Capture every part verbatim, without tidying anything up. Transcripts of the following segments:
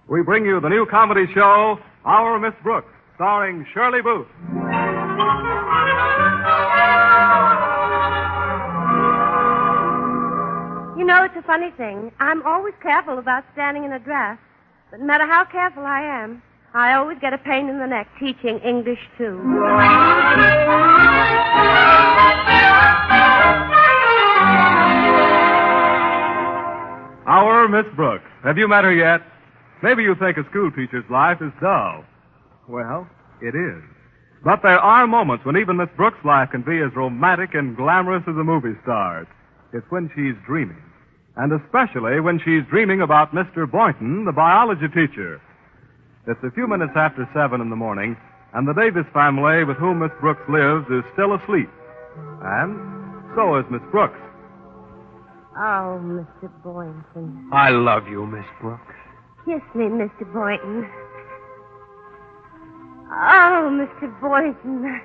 we bring you the new comedy show, Our Miss Brooks, starring Shirley Booth. You know, it's a funny thing. I'm always careful about standing in a draft. But no matter how careful I am, I always get a pain in the neck teaching English, too. Our Miss Brooks. Have you met her yet? Maybe you think a school teacher's life is dull. Well, it is. But there are moments when even Miss Brooks' life can be as romantic and glamorous as a movie star's. It's when she's dreaming. And especially when she's dreaming about Mister Boynton, the biology teacher. It's a few minutes after seven in the morning, and the Davis family with whom Miss Brooks lives is still asleep. And so is Miss Brooks. Oh, Mister Boynton. I love you, Miss Brooks. Kiss me, Mister Boynton. Oh, Mister Boynton.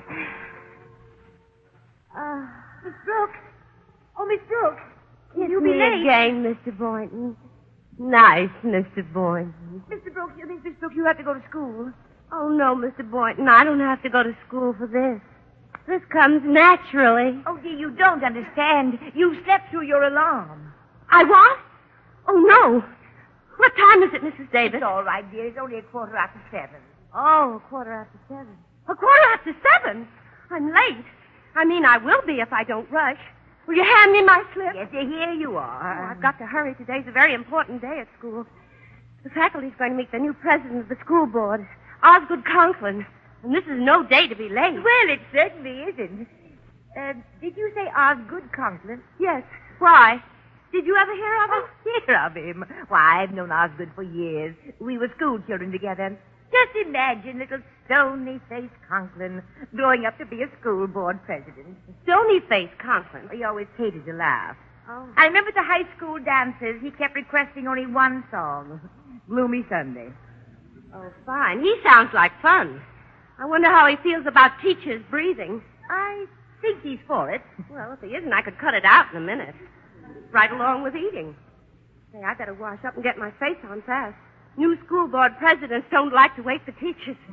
Uh, Miss Brooks. Oh, Miss Brooks. Kiss You'll me be late. again, Mister Boynton. Nice, Mister Boynton. Mister Brooks, you think, Miss Brooks, you have to go to school? Oh, no, Mister Boynton. I don't have to go to school for this. This comes naturally. Oh, dear, you don't understand. You slept through your alarm. I what? Oh, no. What time is it, Missus Davis? It's all right, dear. It's only a quarter after seven. Oh, a quarter after seven. A quarter after seven? I'm late. I mean, I will be if I don't rush. Will you hand me my slip? Yes, dear, here you Oh, are. I've got to hurry. Today's a very important day at school. The faculty's going to meet the new president of the school board, Osgood Conklin. And this is no day to be late. Well, it certainly isn't. Uh, did you say Osgood Conklin? Yes. Why? Did you ever hear of him? Oh, hear of him? Why, I've known Osgood for years. We were school children together. Just imagine little stony-faced Conklin growing up to be a school board president. Stony-faced Conklin. He always hated to laugh. Oh. I remember at the high school dances, he kept requesting only one song, Gloomy Sunday. Oh, fine. He sounds like fun. I wonder how he feels about teachers breathing. I think he's for it. Well, if he isn't, I could cut it out in a minute. Right along with eating. Say, I better wash up and get my face on fast. New school board presidents don't like to wait for teachers. Is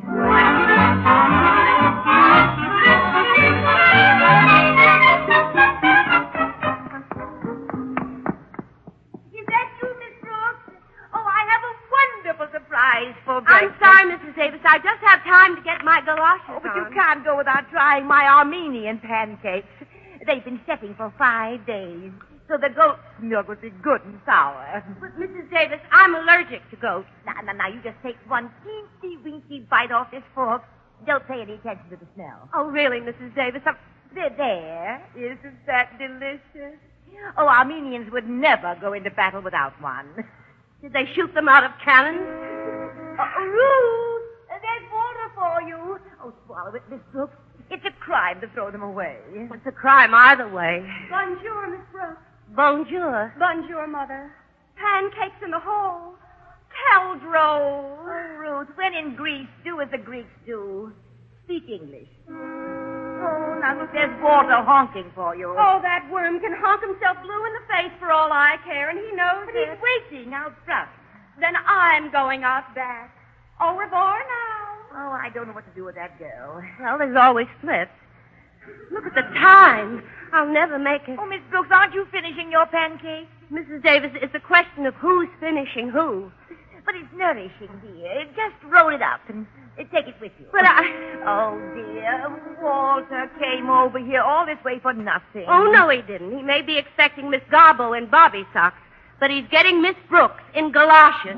that you, Miss Brooks? Oh, I have a wonderful surprise for breakfast. I'm sorry, Missus Davis. I just have time to get my galoshes Oh, but on. you can't go without trying my Armenian pancakes. They've been setting for five days, so the goat's milk would be good and sour. But, Missus Davis, I'm allergic to goats. Now, now, now, you just take one teensy-weensy bite off this fork. Don't pay any attention to the smell. Oh, really, Missus Davis? I'm... There, there. Isn't that delicious? Oh, Armenians would never go into battle without one. Did they shoot them out of cannons? Uh, Ruth, there's water for you. Oh, swallow it, Miss Brooks. It's a crime to throw them away. It's a crime either way. Bonjour, Miss Brooks. Bonjour. Bonjour, Mother. Pancakes in the hole. Held roll. Oh, Ruth, when in Greece, do as the Greeks do. Speak English. Oh, now look, there's water honking for you. Oh, that worm can honk himself blue in the face for all I care, and he knows But it. he's waiting out front. Then I'm going out back. Au revoir now. Oh, I don't know what to do with that girl. Well, there's always flips. Look at the time. I'll never make it. Oh, Miss Brooks, aren't you finishing your pancakes? Missus Davis, it's a question of who's finishing who. But it's nourishing, dear. Just roll it up and uh, take it with you. But I... Oh, dear. Walter came over here all this way for nothing. Oh, no, he didn't. He may be expecting Miss Garbo in bobby socks, but he's getting Miss Brooks in galoshes.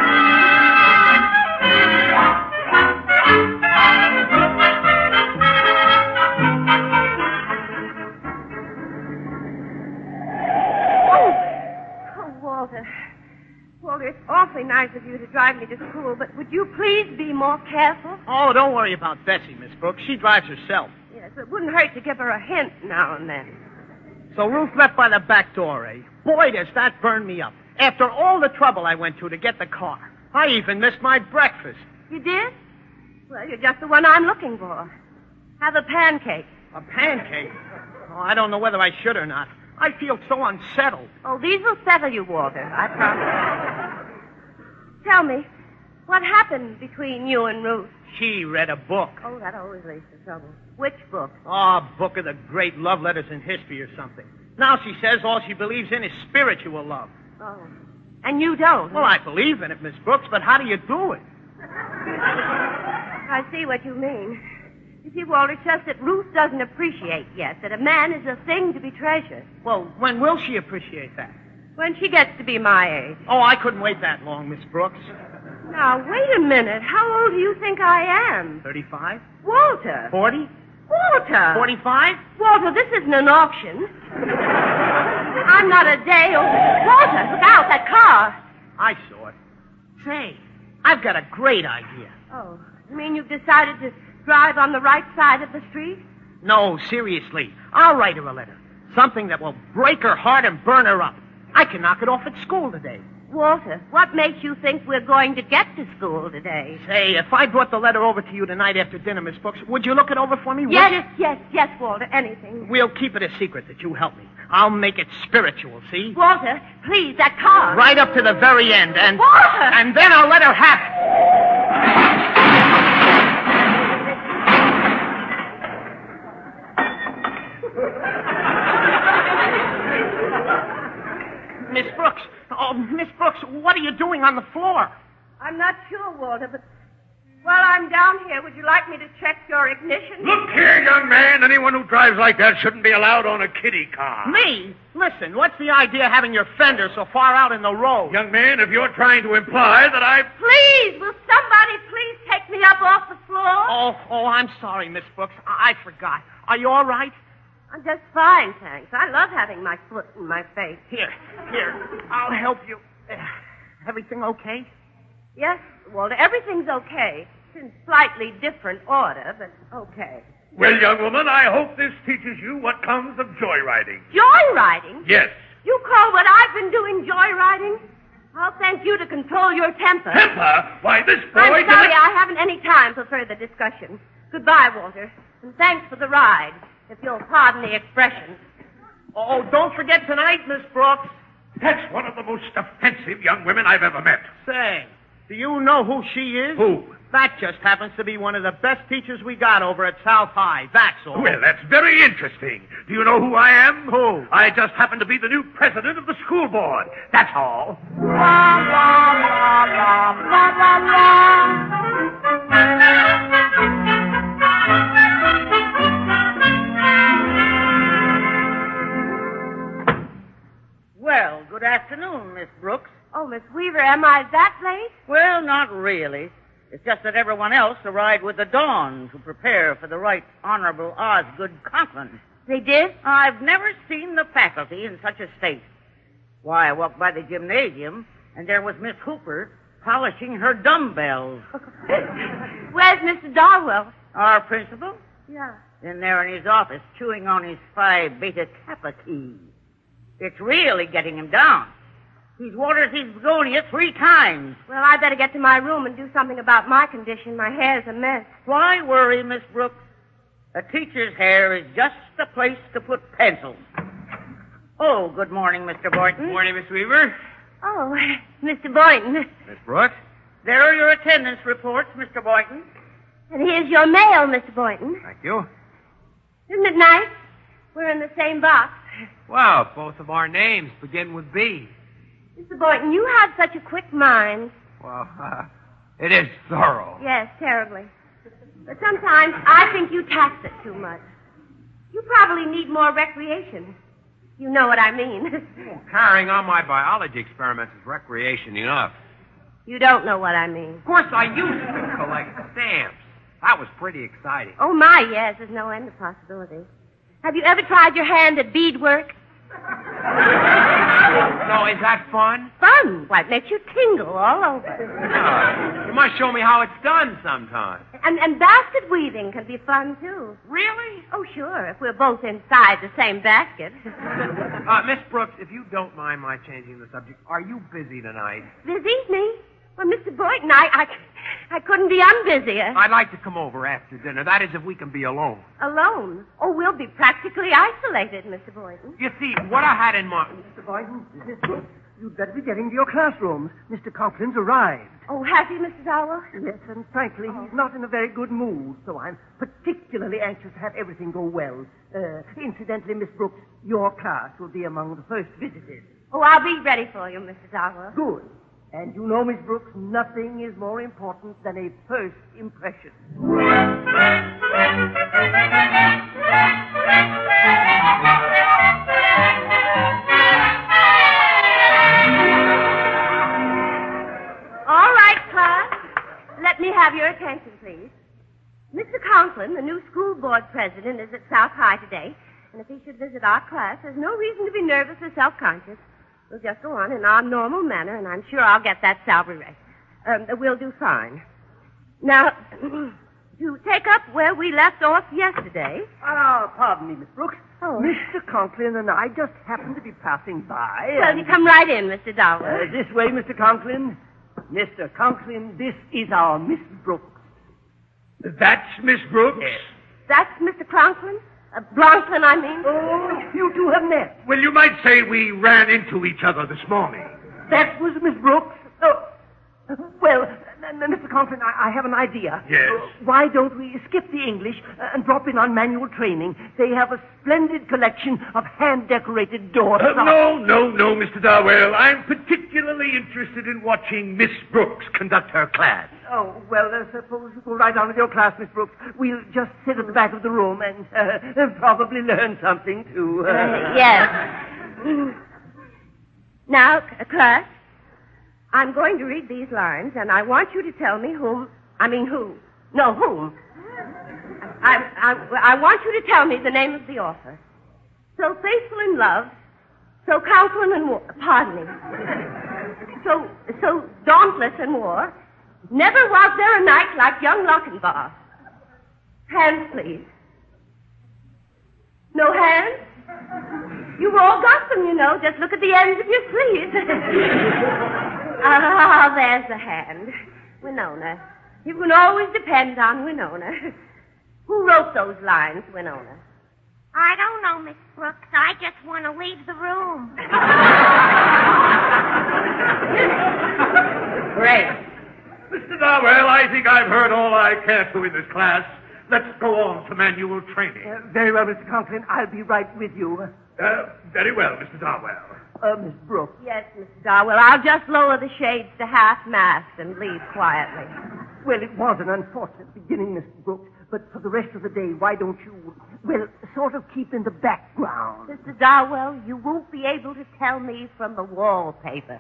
Walter. Walter, it's awfully nice of you to drive me to school, but would you please be more careful? Oh, don't worry about Bessie, Miss Brooks. She drives herself. Yes, it wouldn't hurt to give her a hint now and then. So Ruth left by the back door, eh? Boy, does that burn me up. After all the trouble I went to to get the car. I even missed my breakfast. You did? Well, you're just the one I'm looking for. Have a pancake. A pancake? Oh, I don't know whether I should or not. I feel so unsettled. Oh, these will settle you, Walter. I promise. Tell me, What happened between you and Ruth? She read a book. Oh, that always leads to trouble. Which book? Oh, a book of the great love letters in history or something. Now she says all she believes in is spiritual love. Oh. And you don't? Well, I believe in it, Miss Brooks, but how do you do it? I see what you mean. You see, Walter, it's just that Ruth doesn't appreciate yet that a man is a thing to be treasured. Well, when will she appreciate that? When she gets to be my age. Oh, I couldn't wait that long, Miss Brooks. Now, wait a minute. How old do you think I am? Thirty-five? Walter. Forty? Walter. Forty-five? Walter, this isn't an auction. I'm not a day old. Walter, look out, that car. I saw it. Say, I've got a great idea. Oh, you mean you've decided to drive on the right side of the street? No, seriously. I'll write her a letter. Something that will break her heart and burn her up. I can knock it off at school today. Walter, what makes you think we're going to get to school today? Say, if I brought the letter over to you tonight after dinner, Miss Brooks, would you look it over for me? Yes, would you? yes, yes, Walter, anything. We'll keep it a secret that you help me. I'll make it spiritual, see? Walter, please, that car. Right up to the very end, and... Walter! And then I'll let her have it. Miss Brooks, oh, Miss Brooks, what are you doing on the floor? I'm not sure, Walter, but while I'm down here, would you like me to check your ignition? Look here, young man. Anyone who drives like that shouldn't be allowed on a kiddie car. Me? Listen, what's the idea of having your fender so far out in the road? Young man, if you're trying to imply that I... Please, will somebody please take me up off the floor? Oh, oh, I'm sorry, Miss Brooks. I, I forgot. Are you all right? I'm just fine, thanks. I love having my foot in my face. Here, here. I'll help you. Uh, everything okay? Yes, Walter, everything's okay. It's in slightly different order, but okay. Well, young woman, I hope this teaches you what comes of joyriding. Joyriding? Yes. You call what I've been doing joyriding? I'll thank you to control your temper. Temper? Why, this boy... I'm sorry, didn't- I haven't any time for further discussion. Goodbye, Walter, and thanks for the ride, if you'll pardon the expression. Oh, don't forget tonight, Miss Brooks. That's one of the most offensive young women I've ever met. Say, do you know who she is? Who? That just happens to be one of the best teachers we got over at South High. That's all. Well, that's very interesting. Do you know who I am? Who? I just happen to be the new president of the school board. That's all. Well, good afternoon, Miss Brooks. Oh, Miss Weaver, am I that late? Well, not really. It's just that everyone else arrived with the dawn to prepare for the Right Honorable Osgood Conklin. They did? I've never seen the faculty in such a state. Why, I walked by the gymnasium, and there was Miss Hooper polishing her dumbbells. Where's Mister Darwell? Our principal? Yeah. In there in his office, chewing on his Phi Beta Kappa key. It's really getting him down. He's watered his begonia three times. Well, I better get to my room and do something about my condition. My hair's a mess. Why worry, Miss Brooks? A teacher's hair is just the place to put pencils. Oh, good morning, Mister Boynton. Morning, Miss Weaver. Oh, Mister Boynton. Miss Brooks? There are your attendance reports, Mister Boynton. And here's your mail, Mister Boynton. Thank you. Isn't it nice? We're in the same box. Well, both of our names begin with B. Mister Boynton, you have such a quick mind. Well, uh, it is thorough. Yes, terribly. But sometimes I think you tax it too much. You probably need more recreation. You know what I mean. Well, carrying on my biology experiments is recreation enough. You don't know what I mean. Of course, I used to collect stamps. That was pretty exciting. Oh, my, yes, there's no end of possibility. Have you ever tried your hand at beadwork? No, is that fun? Fun. Why, it makes you tingle all over. Uh, you must show me how it's done sometime. And, and basket weaving can be fun, too. Really? Oh, sure, if we're both inside the same basket. Uh, Miss Brooks, if you don't mind my changing the subject, are you busy tonight? Busy, me? Well, Mister Boynton, I, I, I couldn't be unbusier. I'd like to come over after dinner. That is, if we can be alone. Alone? Oh, we'll be practically isolated, Mister Boynton. You see, what I had in mind... Mister Boynton, is this... you'd better be getting to your classrooms. Mister Conklin's arrived. Oh, has he, Missus Darwell? Yes, and frankly, he's not in a very good mood, so I'm particularly anxious to have everything go well. Uh, incidentally, Miss Brooks, your class will be among the first visitors. Oh, I'll be ready for you, Missus Darwell. Good. And you know, Miss Brooks, nothing is more important than a first impression. All right, class. Let me have your attention, please. Mister Conklin, the new school board president, is at South High today, and if he should visit our class, there's no reason to be nervous or self-conscious. We'll just go on in our normal manner, and I'm sure I'll get that salary raise. Um, we'll do fine. Now, to take up where we left off yesterday. Ah, pardon me, Miss Brooks. Oh. Mister Conklin and I just happened to be passing by. Well, and... you come right in, Mister Darwell. Uh, this way, Mister Conklin. Mister Conklin, this is our Miss Brooks. That's Miss Brooks? Yes. That's Mister Conklin? Uh, Bronklin, I mean. Oh, you two have met. Well, you might say we ran into each other this morning. That was Miss Brooks? Oh, well, n- n- Mister Conklin, I-, I have an idea. Yes? Uh, why don't we skip the English uh, and drop in on manual training? They have a splendid collection of hand-decorated door Uh, stops. no, no, no, Mister Darwell. I'm particularly interested in watching Miss Brooks conduct her class. Oh, well, uh, suppose you go right on with your class, Miss Brooks. We'll just sit at the back of the room and uh, probably learn something, too. Uh, Uh, yes. Now, c- class, I'm going to read these lines, and I want you to tell me whom, I mean who. No, whom. I, I, I want you to tell me the name of the author. So faithful in love, so Conklin in war, pardon me. So, so dauntless in war, never was there a knight like young Lochinvar. Hands, please. No hands? You've all got them, you know. Just look at the ends of your sleeves. Ah, there's the hand. Winona. You can always depend on Winona. Who wrote those lines, Winona? I don't know, Miss Brooks. I just want to leave the room. Great. Mister Darwell, I think I've heard all I care to in this class. Let's go on to manual training. Uh, very well, Mister Conklin. I'll be right with you. Uh, very well, Mister Darwell. Uh, Miss Brooks. Yes, Mister Darwell. I'll just lower the shades to half-mast and leave quietly. Well, it was an unfortunate beginning, Mister Brooks, but for the rest of the day, why don't you, well, sort of keep in the background? Mister Darwell, you won't be able to tell me from the wallpaper.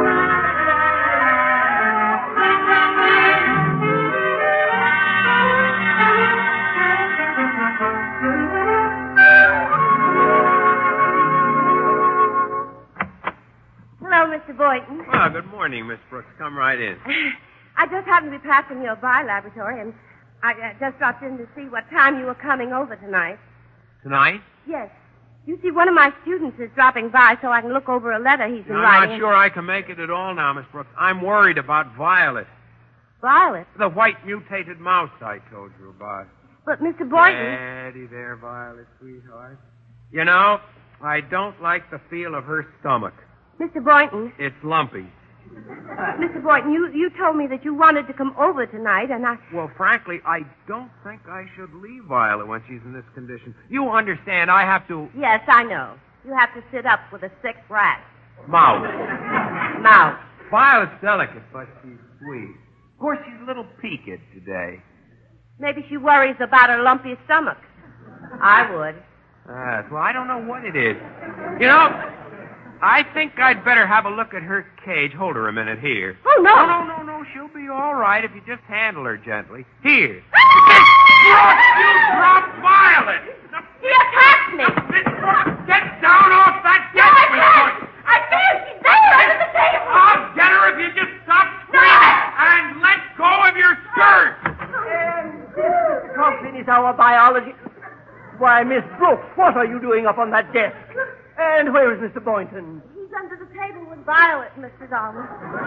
Hello, Mister Boynton. Ah, good morning, Miss Brooks. Come right in. I just happened to be passing your bi-laboratory, and I uh, just dropped in to see what time you were coming over tonight. Tonight? Yes. You see, one of my students is dropping by so I can look over a letter he's been I'm writing. not sure I can make it at all now, Miss Brooks. I'm worried about Violet. Violet? The white mutated mouse I told you about. But, Mister Boynton... Steady there, Violet, sweetheart. You know, I don't like the feel of her stomach. Mister Boynton... It's lumpy. Mister Boynton, you, you told me that you wanted to come over tonight, and I... Well, frankly, I don't think I should leave Violet when she's in this condition. You understand, I have to... Yes, I know. You have to sit up with a sick rat. Mouse. Mouse. Violet's delicate, but she's sweet. Of course, she's a little peaked today. Maybe she worries about her lumpy stomach. I would. Ah, well, I don't know what it is. You know, I think I'd better have a look at her cage. Hold her a minute here. Oh, no. No, no, no, no. She'll be all right if you just handle her gently. Here. You dropped Violet! She attacked me! Miss Brooks, get down off that No, desk, I Miss can't! Brooks. I can't! She's there under the table! I'll get her if you just stop screaming and let go of your skirt! And this, Mister Conklin, is our biology... Why, Miss Brooks, what are you doing up on that desk? And where is Mister Boynton? He's under the table with Violet, Mister Darwin.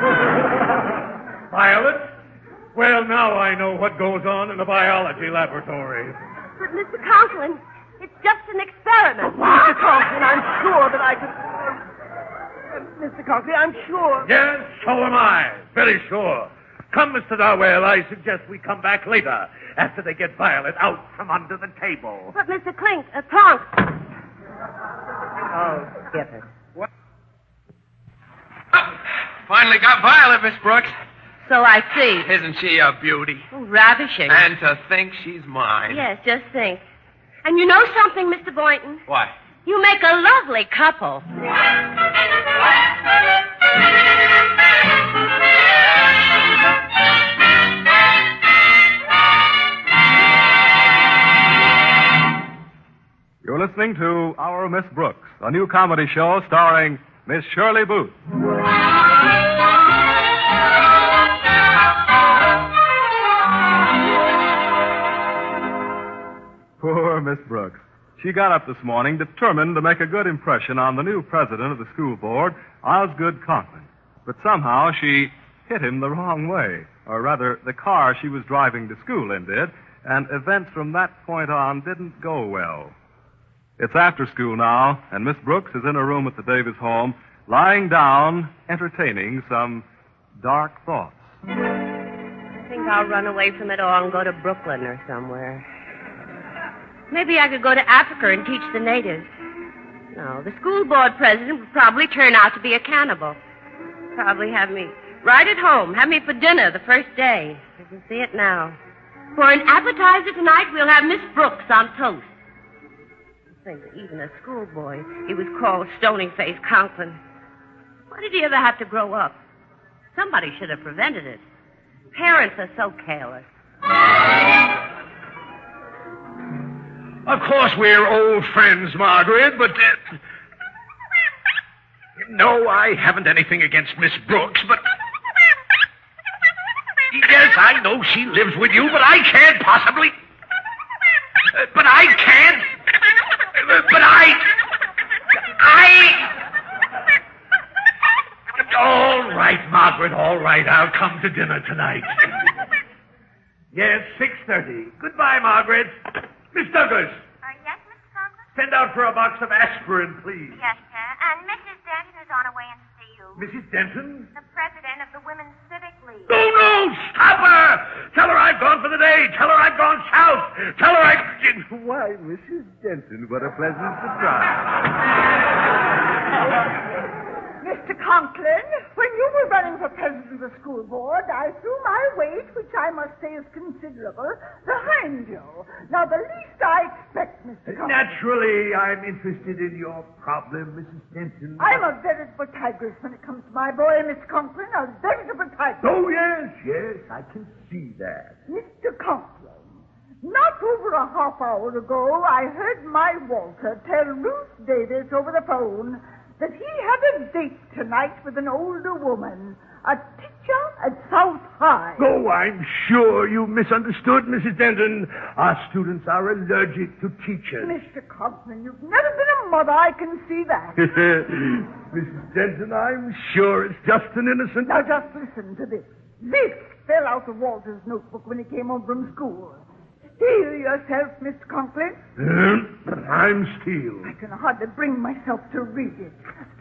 Violet? Well, now I know what goes on in the biology laboratory. But, Mister Conklin, it's just an experiment. Mister Conklin, I'm sure that I could... Uh, Mister Conklin, I'm sure. Yes, so am I. Very sure. Come, Mister Darwell, I suggest we come back later, after they get Violet out from under the table. But, Mister Clink, uh, Clonk. Oh, skip it. What? Oh, finally got Violet, Miss Brooks. So I see. Isn't she a beauty? Oh, ravishing. And to think she's mine. Yes, just think. And you know something, Mister Boynton? What? You make a lovely couple. You're listening to Our Miss Brooks, a new comedy show starring Miss Shirley Booth. Poor Miss Brooks. She got up this morning determined to make a good impression on the new president of the school board, Osgood Conklin. But somehow she hit him the wrong way. Or rather, the car she was driving to school in did, and events from that point on didn't go well. It's after school now, and Miss Brooks is in her room at the Davis home, lying down, entertaining some dark thoughts. I think I'll run away from it all and go to Brooklyn or somewhere. Maybe I could go to Africa and teach the natives. No, the school board president would probably turn out to be a cannibal. Probably have me right at home, have me for dinner the first day. I can see it now. For an appetizer tonight, we'll have Miss Brooks on toast. Think that even a schoolboy, he was called Stony-Faced Conklin. Why did he ever have to grow up? Somebody should have prevented it. Parents are so careless. Of course, we're old friends, Margaret, but... Uh, no, I haven't anything against Miss Brooks, but... Yes, I know she lives with you, but I can't possibly... Uh, but I can't... Uh, but I... I... All right, Margaret, all right. I'll come to dinner tonight. Yes, six thirty. Goodbye, Margaret. Miss Douglas. Uh, yes, Mister Conklin? Send out for a box of aspirin, please. Yes, sir. And Missus Denton is on her way in to see you. Missus Denton? The president of the Women's Civic League. No, no, stop her! Tell her I've gone for the day. Tell her I've gone south. Tell her I... Why, Missus Denton, what a pleasant surprise. Mister Conklin, when you were running for president of the school board, I threw my weight, which I must say is considerable, behind you. Now, the least I expect, Mister Conklin... Naturally, I'm interested in your problem, Missus Denton. I'm a veritable tigress when it comes to my boy, Mister Conklin, a veritable tigress. Oh, yes, yes, I can see that. Mister Conklin, not over a half hour ago, I heard my Walter tell Ruth Davis over the phone that he had a date tonight with an older woman, a teacher at South High. Oh, I'm sure you misunderstood, Missus Denton. Our students are allergic to teachers. Mister Conklin, you've never been a mother, I can see that. Missus Denton, I'm sure it's just an innocent... Now, just listen to this. This fell out of Walter's notebook when he came home from school. Steel yourself, Mister Conklin. Uh, I'm Steel. I can hardly bring myself to read it.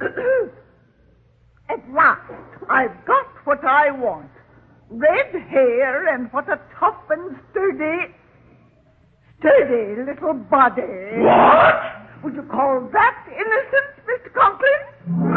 At last, I've got what I want. Red hair and what a tough and sturdy, sturdy little body. What? Would you call that innocent, Mister Conklin?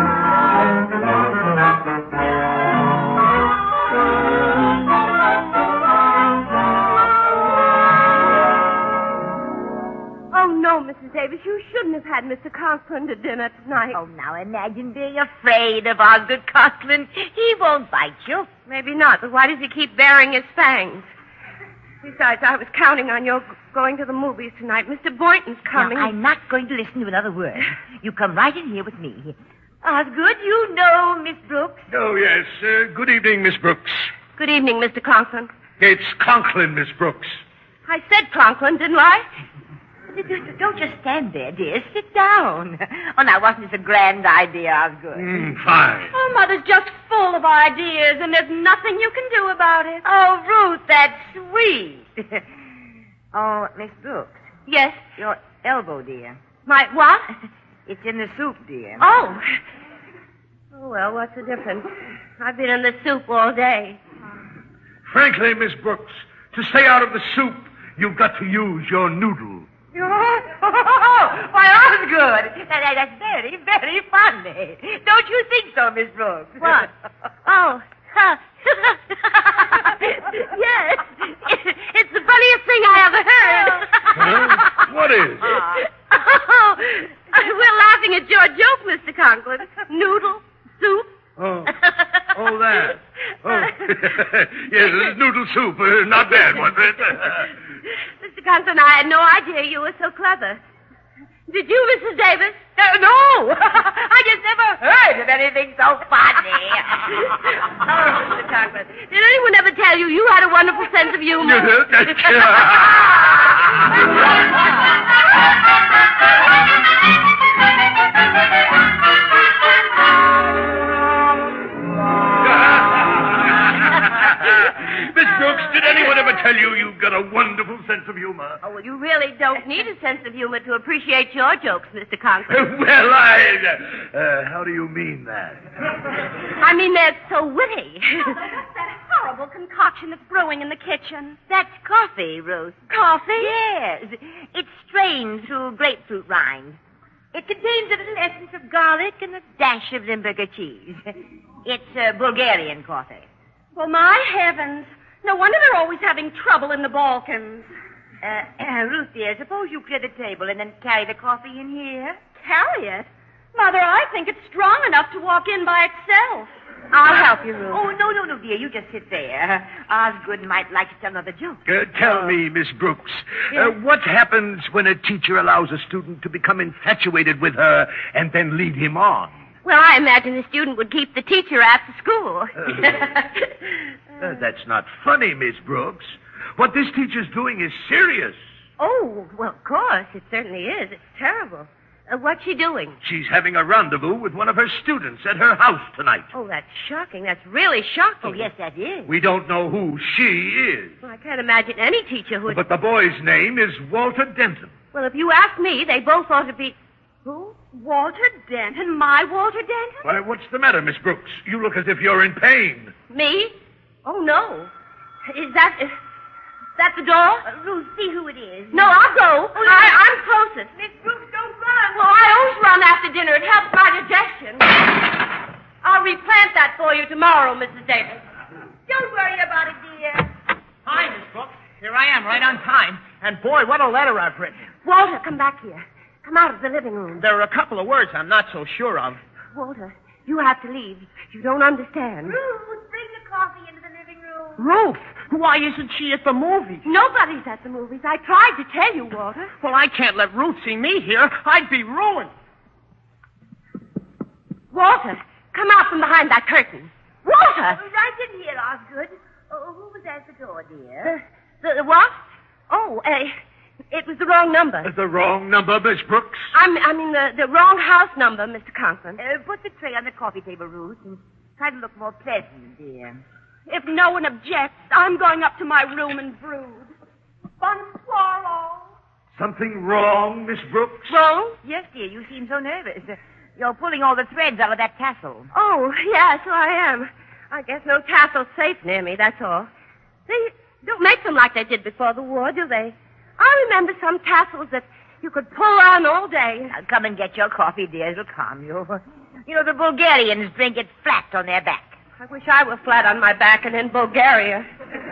Oh, no, Missus Davis, you shouldn't have had Mister Conklin to dinner tonight. Oh, now imagine being afraid of Osgood Conklin. He won't bite you. Maybe not, but why does he keep baring his fangs? Besides, I was counting on your going to the movies tonight. Mister Boynton's coming. Now, I'm not going to listen to another word. You come right in here with me. Osgood, you know Miss Brooks. Oh, yes. Uh, good evening, Miss Brooks. Good evening, Mister Conklin. It's Conklin, Miss Brooks. I said Conklin, didn't I? Don't just stand there, dear. Sit down. Oh, now, wasn't this a grand idea, Osgood? Mm, fine. Oh, Mother's just full of ideas, and there's nothing you can do about it. Oh, Ruth, that's sweet. Oh, Miss Brooks. Yes? Your elbow, dear. My what? It's in the soup, dear. Oh. Oh, well, what's the difference? I've been in the soup all day. Frankly, Miss Brooks, to stay out of the soup, you've got to use your noodle. Why, Osgood, that, that's very, very funny. Don't you think so, Miss Brooks? What? Oh, huh. Yes. It's the funniest thing I ever heard. Huh? What is? Oh, we're laughing at your joke, Mister Conklin. Noodle, soup. Oh, oh, that. Oh, yes, noodle soup. Uh, not bad, was it? Mister Conklin, I had no idea you were so clever. Did you, Missus Davis? Uh, no! I just never heard of anything so funny. Oh, Mister Conklin, did anyone ever tell you you had a wonderful sense of humor? Miss Brooks, did anyone ever tell you you've got a wonderful sense of humor? Oh, well, you really don't need a sense of humor to appreciate your jokes, Mister Conklin. Well, I... Uh, how do you mean that? I mean, they're so witty. That horrible concoction that's brewing in the kitchen. That's coffee, Ruth. Coffee? Yes. It's strained through grapefruit rind. It contains a little essence of garlic and a dash of Limburger cheese. It's uh, Bulgarian coffee. Well, my heavens. No wonder they're always having trouble in the Balkans. Uh, uh, Ruth, dear, suppose you clear the table and then carry the coffee in here. Carry it? Mother, I think it's strong enough to walk in by itself. I'll help you, Ruth. Oh, no, no, no, dear. You just sit there. Osgood might like to tell another joke. Uh, tell me, Miss Brooks, Yes? uh, what happens when a teacher allows a student to become infatuated with her and then lead him on? Well, I imagine the student would keep the teacher after school. Uh, that's not funny, Miss Brooks. What this teacher's doing is serious. Oh, well, of course. It certainly is. It's terrible. Uh, what's she doing? She's having a rendezvous with one of her students at her house tonight. Oh, that's shocking. That's really shocking. Oh, yes, that is. We don't know who she is. Well, I can't imagine any teacher who would... But the boy's name is Walter Denton. Well, if you ask me, they both ought to be... Who? Walter Denton? My Walter Denton? Why, what's the matter, Miss Brooks? You look as if you're in pain. Me? Oh, no. Is that... Is that the door? Uh, Ruth, see who it is. No, I'll go. Oh, I, I'm closest. Miss Brooks, don't run. Well, I always run after dinner. It helps my digestion. I'll replant that for you tomorrow, Missus Davis. Don't worry about it, dear. Hi, Miss Brooks. Here I am, right on time. And boy, what a letter I've written. Walter, come back here. Come out of the living room. There are a couple of words I'm not so sure of. Walter, you have to leave. You don't understand. Ruth, bring the coffee into the living room. Ruth, why isn't she at the movies? Nobody's at the movies. I tried to tell you, Walter. Well, I can't let Ruth see me here. I'd be ruined. Walter, come out from behind that curtain. Walter! Oh, right in here, Osgood. Oh, who was at the door, dear? The, the, the what? Oh, uh, it was the wrong number. The wrong number, Miss Brooks? I'm, I mean, the, the wrong house number, Mister Conklin. Uh, put the tray on the coffee table, Ruth, and try to look more pleasant, dear. If no one objects, I'm going up to my room and brood. Bonsoir, all. Something wrong, Miss Brooks? Wrong? Yes, dear, you seem so nervous. Uh, you're pulling all the threads out of that tassel. Oh, yeah, so I am. I guess no tassel's safe near me, that's all. They don't make them like they did before the war, do they? I remember some tassels that you could pull on all day. Now, come and get your coffee, dear. It'll calm you. You know, the Bulgarians drink it flat on their back. I wish I were flat on my back and in Bulgaria.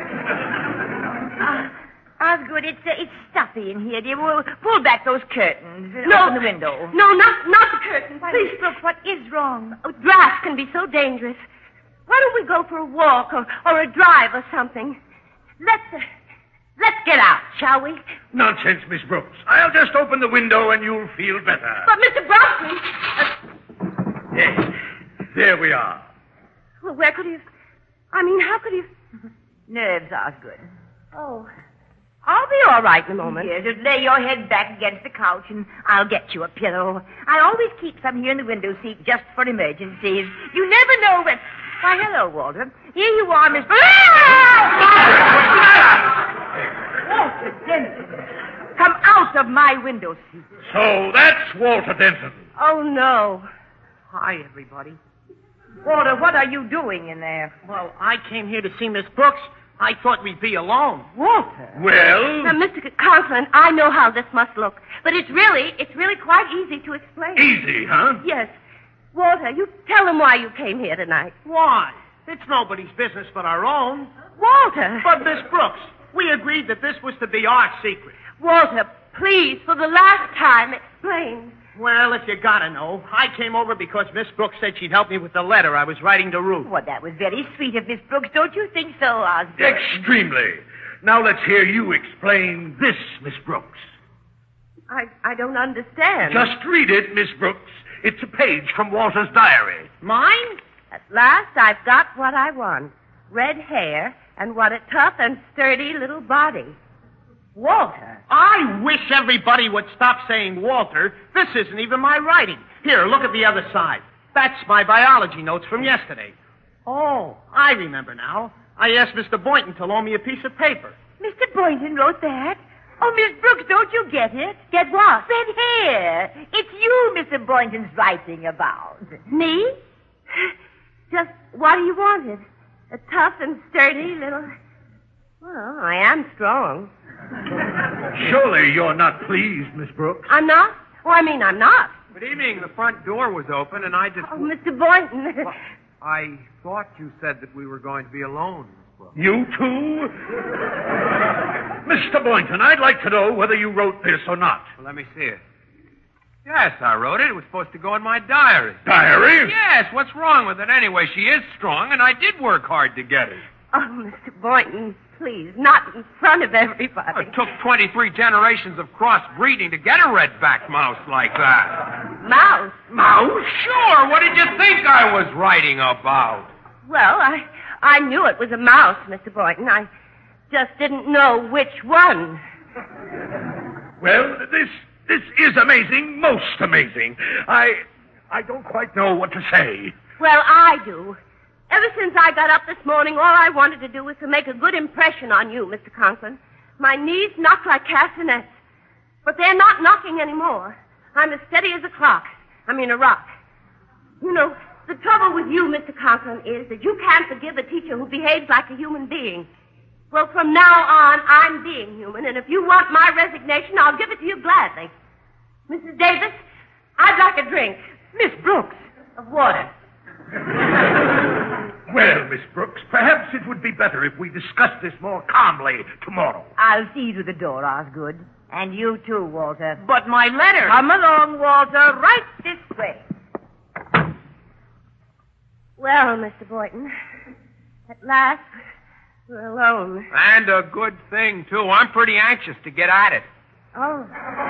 Uh, Osgood, it's, uh, it's stuffy in here, dear. We'll pull back those curtains. and No. Open the window. No, not, not the curtain. Please, Brooks, what is wrong? Oh, drafts can be so dangerous. Why don't we go for a walk or, or a drive or something? Let's, uh, let's get out, shall we? Nonsense, Miss Brooks. I'll just open the window and you'll feel better. But, Mister Brosnan... Uh, Yes. There we are. well, where could he have... I mean, how could he have... Nerves, Osgood. Oh, I'll be all right in a moment. Yes, just lay your head back against the couch and I'll get you a pillow. I always keep some here in the window seat just for emergencies. You never know when... Why, hello, Walter. Here you are, Miss... Walter Denton. Come out of my window seat. So that's Walter Denton. Oh, no. Hi, everybody. Walter, what are you doing in there? Well, I came here to see Miss Brooks. I thought we'd be alone. Walter. Well? Now, Mister Conklin, I know how this must look, but it's really, it's really quite easy to explain. Easy, huh? Yes. Walter, you tell them why you came here tonight. Why? It's nobody's business but our own. Walter. But, Miss Brooks, we agreed that this was to be our secret. Walter, please, for the last time, explain. Well, if you gotta know, I came over because Miss Brooks said she'd help me with the letter I was writing to Ruth. Well, that was very sweet of Miss Brooks. Don't you think so, Osborne? Extremely. Now let's hear you explain this, Miss Brooks. I, I don't understand. Just read it, Miss Brooks. It's a page from Walter's diary. Mine? At last, I've got what I want. Red hair and what a tough and sturdy little body. Walter. I wish everybody would stop saying Walter. This isn't even my writing. Here, look at the other side. That's my biology notes from yesterday. Oh, I remember now. I asked Mister Boynton to loan me a piece of paper. Mister Boynton wrote that? Oh, Miss Brooks, don't you get it? Get what? Red hair. It's you Mister Boynton's writing about. Me? Just what do you wanted? A tough and sturdy little... Well, I am strong. Surely you're not pleased, Miss Brooks. I'm not? Oh, I mean, I'm not. Good evening. The front door was open, and I just... Oh, Mister Boynton. Well, I thought you said that we were going to be alone, Miss Brooks. You too? Mister Boynton, I'd like to know whether you wrote this or not. Well, let me see it. Yes, I wrote it. It was supposed to go in my diary. Diary? Yes, what's wrong with it anyway? She is strong, and I did work hard to get it. Oh, Mister Boynton, please, not in front of everybody. It took twenty-three generations of crossbreeding to get a redback mouse like that. Mouse? Mouse? Sure. What did you think I was writing about? Well, I I knew it was a mouse, Mister Boynton. I just didn't know which one. Well, this this is amazing, most amazing. I I don't quite know what to say. Well, I do. Ever since I got up this morning, all I wanted to do was to make a good impression on you, Mister Conklin. My knees knock like castanets. But they're not knocking anymore. I'm as steady as a clock. I mean, a rock. You know, the trouble with you, Mister Conklin, is that you can't forgive a teacher who behaves like a human being. Well, from now on, I'm being human, and if you want my resignation, I'll give it to you gladly. Missus Davis, I'd like a drink. Miss Brooks. Of water. Well, Miss Brooks, perhaps it would be better if we discuss this more calmly tomorrow. I'll see you to the door, Osgood. And you too, Walter. But my letter... Come along, Walter, right this way. Well, Mister Boynton, at last, we're alone. And a good thing, too. I'm pretty anxious to get at it. Oh.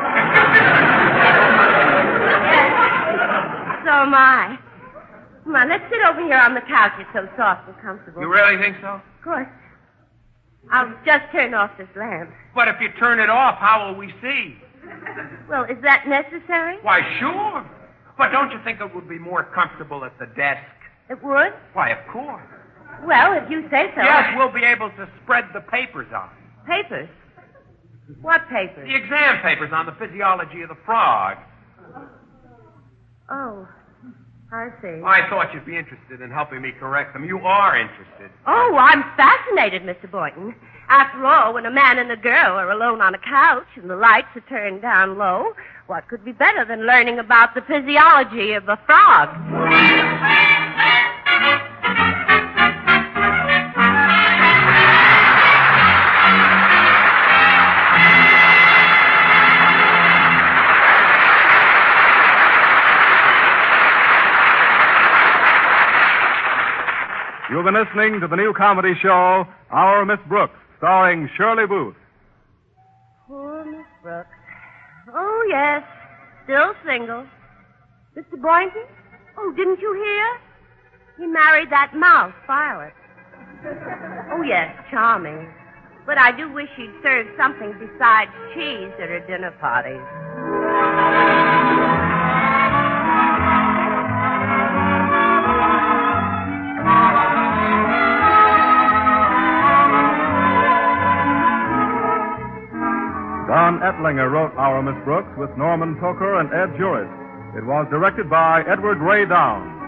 So am I. Come on, let's sit over here on the couch. It's so soft and comfortable. You really think so? Of course. I'll just turn off this lamp. But if you turn it off, how will we see? Well, is that necessary? Why, sure. But don't you think it would be more comfortable at the desk? It would? Why, of course. Well, if you say so. Yes, we'll be able to spread the papers out. Papers? What papers? The exam papers on the physiology of the frog. Oh, I see. I thought you'd be interested in helping me correct them. You are interested. Oh, I'm fascinated, Mister Boynton. After all, when a man and a girl are alone on a couch and the lights are turned down low, what could be better than learning about the physiology of a frog? You've been listening to the new comedy show, Our Miss Brooks, starring Shirley Booth. Poor Miss Brooks. Oh, yes. Still single. Mister Boynton? Oh, didn't you hear? He married that mouse, Violet. Oh, yes, charming. But I do wish he'd serve something besides cheese at her dinner parties. Don Ettlinger wrote Our Miss Brooks with Norman Toker and Ed Juris. It was directed by Edward Ray Downs.